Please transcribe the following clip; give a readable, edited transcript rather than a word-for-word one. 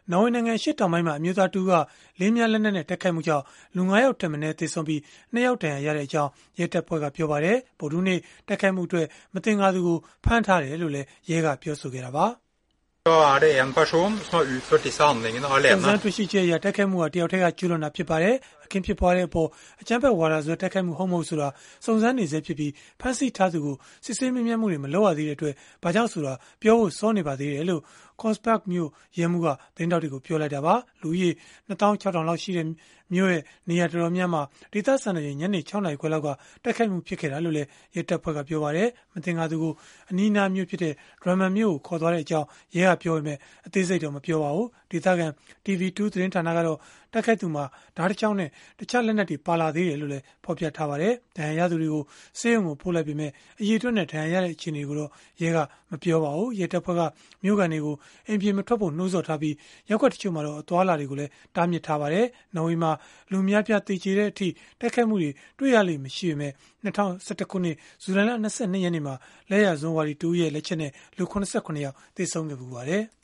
နော်ဝေနိုင်ငံရှေ့တောင်ပိုင်းမှာအမျိုးသားတူကလေးမြလက်နက်နဲ့တိုက်ခိုက်မှုကြောင့်လူ9ယောက်ထက်မနည်းသေဆုံးပြီး2ယောက်ဒဏ်ရာရတဲ့အကြောင်းရဲတပ်ဖွဲ့ကပြောပါတယ်။ဗုဒ္ဓဟူးနေ့တိုက်ခိုက်မှုအတွက်မသင်္ကာသူကိုဖမ်းထားတယ်လို့လည်းရဲကပြောဆိုခဲ့တာပါ။ En person som har utfört dessa handlingarna စုံစမ်းတွေ့ရှိချက်အရတိုက်ခိုက်မှုဟာတယောက်တည်းကကျူးလွန်တာဖြစ်ပါတယ်။အခင်းဖြစ်ပွားတဲ့အပေါ်အကြမ်းဖက်ဝါဒစွဲတိုက်ခိုက်မှုဟုတ်မဟုတ်ဆိုတာစုံစမ်းနေဆဲဖြစ်ပြီးဖမ်းဆီးထားသူကိုစစ်ဆေးမေးမြန်းမှုတွေမလုပ်ရသေးတဲ့အတွက်ဘာကြောင့်ဆိုတာပြောဖို့စောနေပါသေးတယ်လို့ Kongsberg မြို့ရဲမှူးကသတင်းတောက်တွေကိုပြောလိုက်တာပါ။လူကြီး2600လောက်ရှိတဲ့မြို့ရဲ့နေရာတော်တော်များများဒေသစံတော်ချိန်ညနေ6နာရီခွဲလောက်ကတိုက်ခိုက်မှုဖြစ်ခဲ့တာလို့လည်းရဲတပ်ဖွဲ့ကပြောပါတယ်။မသင်္ကာသူကိုအနီးအနားမြို့ဖြစ်တဲ့ Drammen မြို့ကိုခေါ်သွားတဲ့အကြောင်းရဲကပြောပေမဲ့အသေးစိတ်တော့မပြောပါဘူး။ဒေသခံ TV2 သတင်းဌာနကတော့တိုက်ခိုက်သူမှာဓာတ်ချောင်းနဲ့တခြားလက်နက်တွေပါလာသေးတယ်လို့လည်းဖော်ပြထားပါတယ်။ဒဏ်ရာရသူတွေကိုဆေးရုံကိုပို့လိုက်ပေမဲ့အရေးအတွက်နဲ့ဒဏ်ရာရတဲ့အခြေအနေကိုတော့ရဲကမပြောပါဘူး။ရဲတပ်ဖွဲ့ကမြို့ကန်တွေကိုအိမ်ပြင်မထွက်ဖို့နှိုးဆော်ထားပြီးရပ်ကွက်တချို့မှာတော့အသွားအလာတွေကိုလည်းတားမြစ်ထားပါတယ်။နော်ဝေမှာလူများပြားသေချေတဲ့အထိတိုက်ခိုက်မှုတွေတွေ့ရလိမ့်မရှိပေမဲ့2011ခုနှစ်ဇူလိုင်လ22ရက်နေ့မှာလက်ရဇွန်ဝါဒီ2ရဲ့လက်ချက်နဲ့လူ89ယောက်သေဆုံးခဲ့ပူပါတယ်။